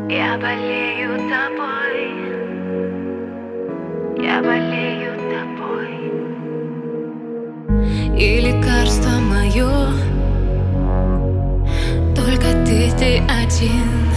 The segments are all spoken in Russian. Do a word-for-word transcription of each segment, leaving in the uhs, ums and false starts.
Я болею тобой, я болею тобой. И лекарство мое только ты, ты один.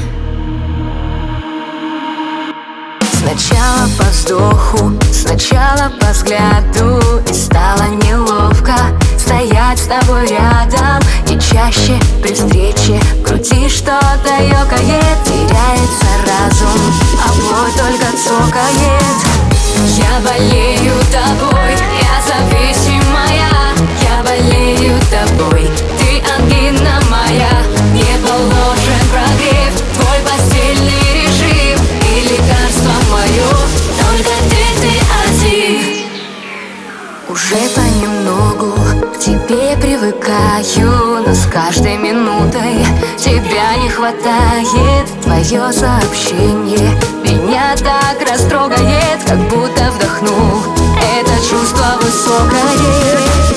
Сначала по вздоху, сначала по взгляду, и стало неловко стоять с тобой рядом. И чаще при встрече в груди что-то ёкает, теряется разум, а боль только цокает. Я болею тобой, я зависимая. Я болею тобой, ты ангина моя. Не положен прогрев, твой постельный режим. И лекарство мое, только ты, ты один. Уже понемногу к тебе привыкаю, но с каждой минутой тебя не хватает. Твое сообщение меня так растрогает, как будто вдохнул это чувство высокое.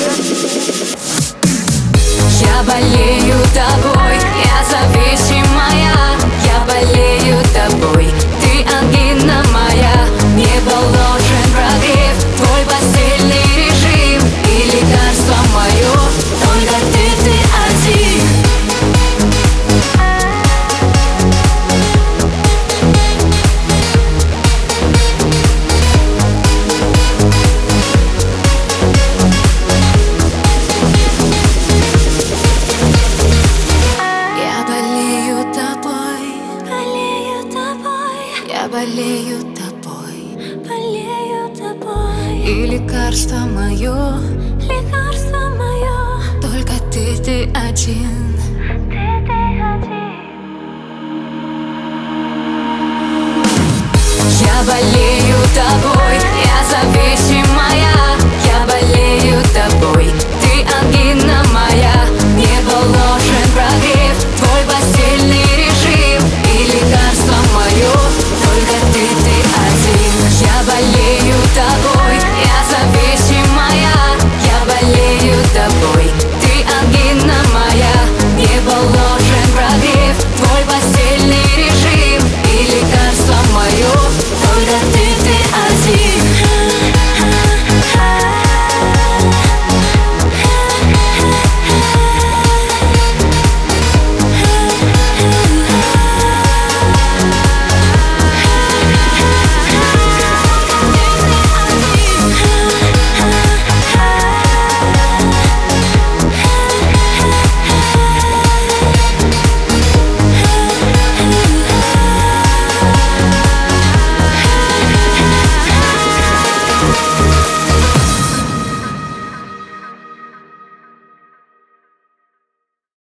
Я болею тобой, я зависимая. Я болею тобой, ты ангина моя. Не положен прогрев, твой постельный режим. И лекарство мое, только ты, ты один. Я болею тобой, я болею тобой, болею тобой. и лекарство мое, Лекарство мое, только ты, ты один. ты, ты один. Я болею тобой, я зависимая.